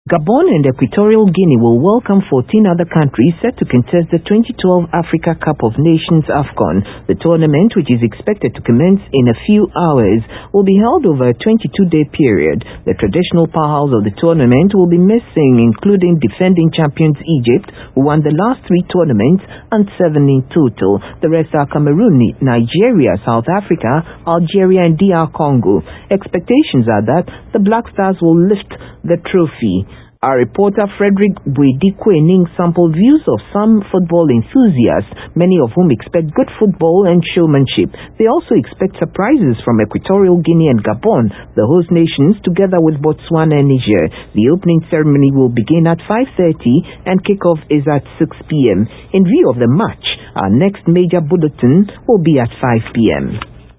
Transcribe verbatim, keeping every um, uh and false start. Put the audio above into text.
Gabon and Equatorial Guinea will welcome fourteen other countries set to contest the twenty twelve Africa Cup of Nations AFCON. The tournament, which is expected to commence in a few hours, will be held over a twenty-two day period. The traditional powerhouse of the tournament will be missing, including defending champions Egypt, who won the last three tournaments and seven in total. The rest are Cameroon, Nigeria, South Africa, Algeria and D R Congo. Expectations are that the Black Stars will lift the trophy. Our reporter Frederick Bwedikwening sampled views of some football enthusiasts, many of whom expect good football and showmanship. They also expect surprises from Equatorial Guinea and Gabon, the host nations, together with Botswana and Niger. The opening ceremony will begin at five thirty and kickoff is at six p m In view of the match, our next major bulletin will be at five p m